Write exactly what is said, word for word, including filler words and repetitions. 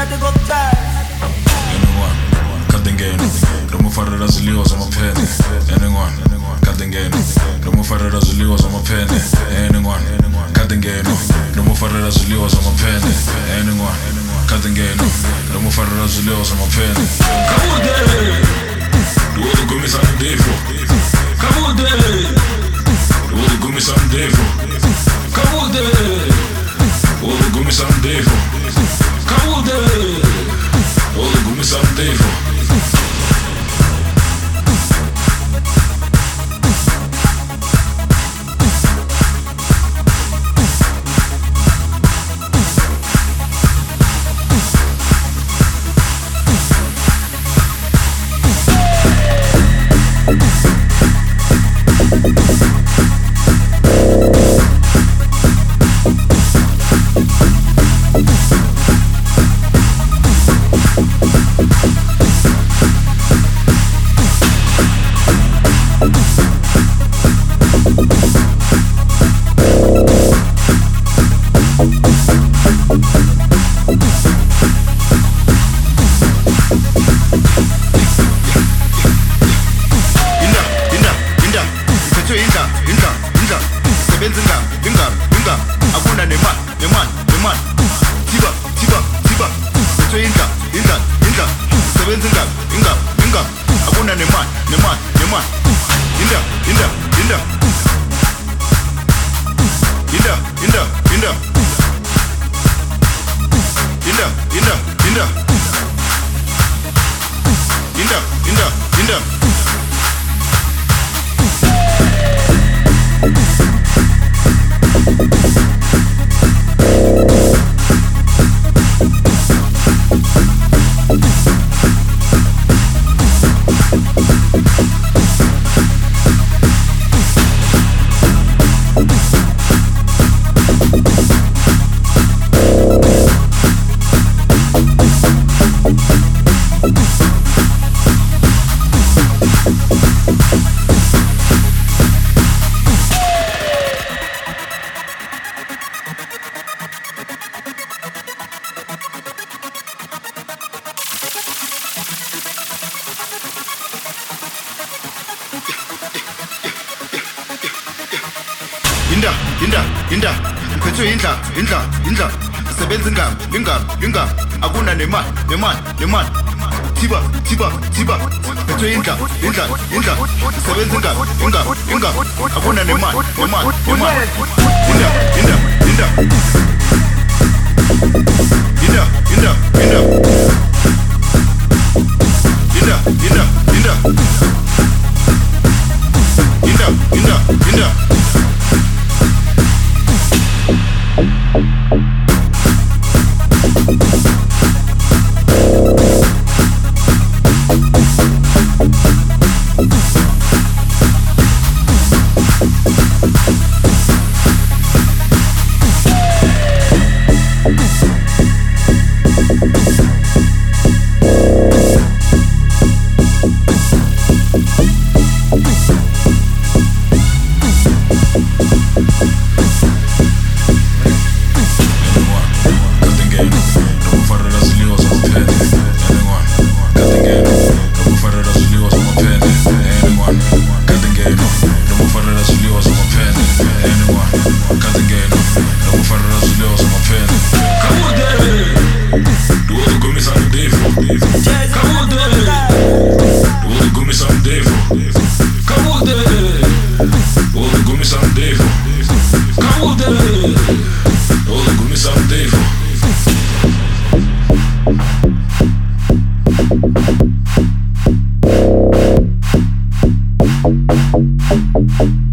Anyone, kadingeno, ndomufara ziliwa za mapene. Anyone, kadingeno, ndomufara ziliwa za mapene. Anyone, kadingeno, ndomufara ziliwa za mapene. Anyone, kadingeno, ndomufara ziliwa za mapene. Kamude, duodo gumi san defo. Kamude, duodo gumi san defo. Kamude, duodo gumi san defo. Kamude, duodo gumi san defo. Inda, inda, inda, mphethwe indla, indla, indla. Sebenza ingam, ingam, ingam. Akuna nemali, nemali, nemali. Thiba, thiba, thiba. Mphethwe indla, indla, indla. Sebenza ingam, ingam, ingam. Akuna nemali, nemali, nemali. Inda, inda, inda. Inda, inda, inda. Inda, inda, inda. Inda, inda, inda. We'll be right back.